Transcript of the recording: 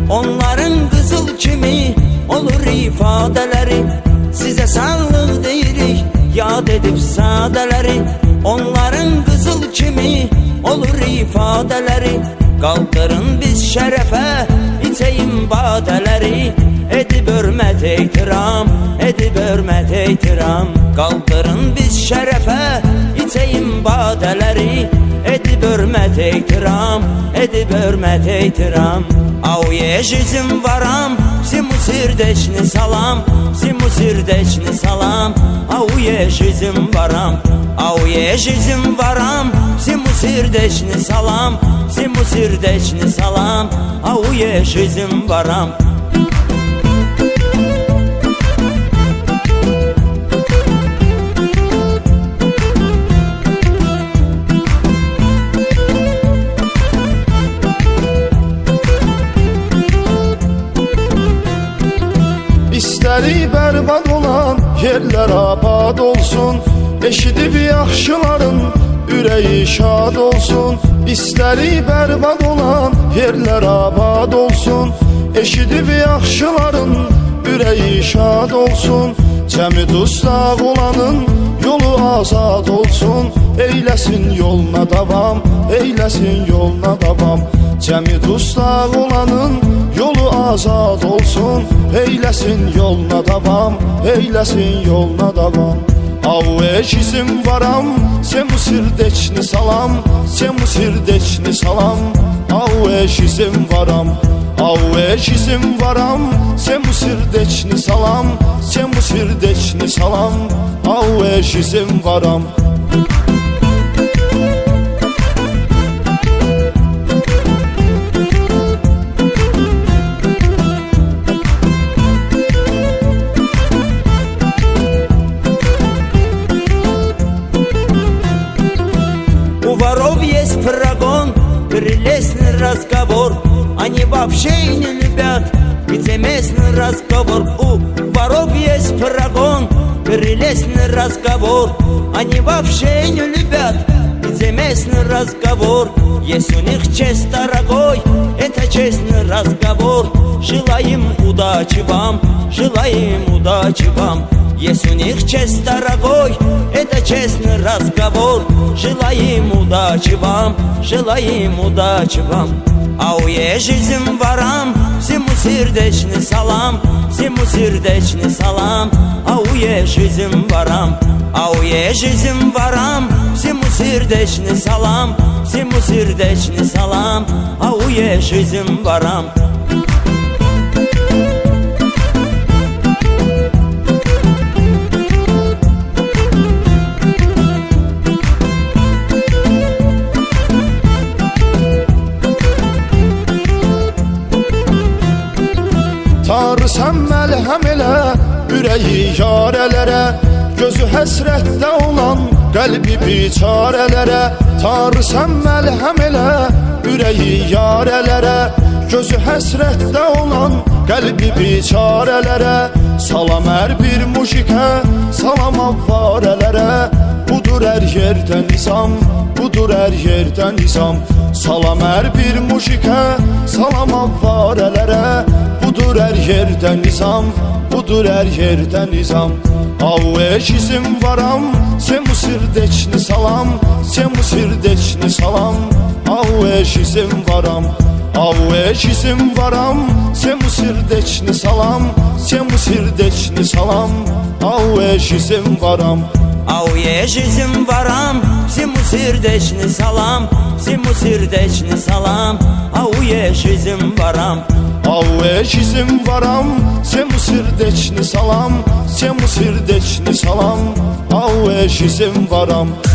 onların qızıl kimi olur ifadələri. Sizə sağlıq deyirik, yad edib sadələri. Onların qızıl kimi olur ifadələri. Qaldırın biz şərəfə, içəyim badələri. Edib hörmət eytiram, edib hörmət eytiram. Qaldırın biz şərəfə, içəyim badələri. Edib hörmət eytiram, edib hörmət eytiram. Auye жизнь varam, всему сердечный салам, всему сердечный салам. Auye жизнь varam, auye жизнь varam, всему сердечный салам, всему сердечный салам. Auye жизнь varam. İstəri bərbad olan yerlər abad olsun. Eşidib yaxşıların ürəyi şad olsun. İstəri bərbad olan yerlər abad olsun. Eşidib yaxşıların ürəyi şad olsun. Cəmi dustaq olanın yolu azad olsun. Eyləsin yoluna davam, eyləsin yoluna davam. Cəmi dustaq olanın yolu azad olsun. Eyləsin yoluna davam, eyləsin yoluna davam. Auye жизнь varam, всему сердечный салам, всему сердечный салам. Auye жизнь varam, auye жизнь varam, всему сердечный салам, всему сердечный салам. Auye жизнь varam. У воров есть прогон, прелестный разговор. Они вообще не любят, где местный разговор. У воров есть прогон, прелестный разговор. Они вообще не любят, где местный разговор. Есть у них честь дорогой, это честный разговор. Желаем удачи вам, желаем удачи вам. Есть у них честь дорогой, это честный разговор. Желаем удачи вам, желаем удачи вам. Auye жизнь varam, всему сердечный салам, всему сердечный салам. Auye жизнь varam, auye жизнь varam, всему сердечный салам, всему сердечный салам. Auye жизнь varam. Tanrı sən məlhəm elə ürəyi yarələrə. Gözü həsrətdə olan qəlbi biçarələrə. Tanrı sən məlhəm elə ürəyi yarələrə. Gözü həsrətdə olan qəlbi biçarələrə. Salam hər bir müşikə, salam avvarələrə. Budur hər yerdə nizam, budur hər yerdə nizam. Salam hər bir müşikə, salam avvarələrə. Budur hər yerdə nizam, budur hər yerdə nizam. Auye жизнь varam, всему сердечный салам, всему сердечный салам. Auye жизнь varam, auye жизнь varam, всему сердечный салам, всему сердечный салам. Auye жизнь varam. Auye жизнь varam, всему сердечный салам, всему сердечный салам. Auye жизнь varam. Auye жизнь varam, всему сердечный салам, всему сердечный салам. Auye жизнь varam.